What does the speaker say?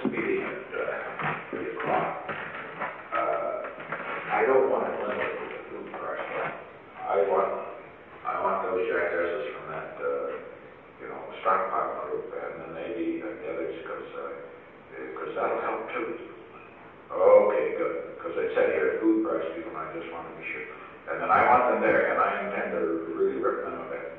meeting at 3 o'clock. I don't want to limit it to the food price. I want those jackasses from that, stockpile group, and then maybe the others, because that'll help too. Okay, good. Because it said here food price people, and I just want to be sure. And then I want them there, and I intend to really rip them a bit.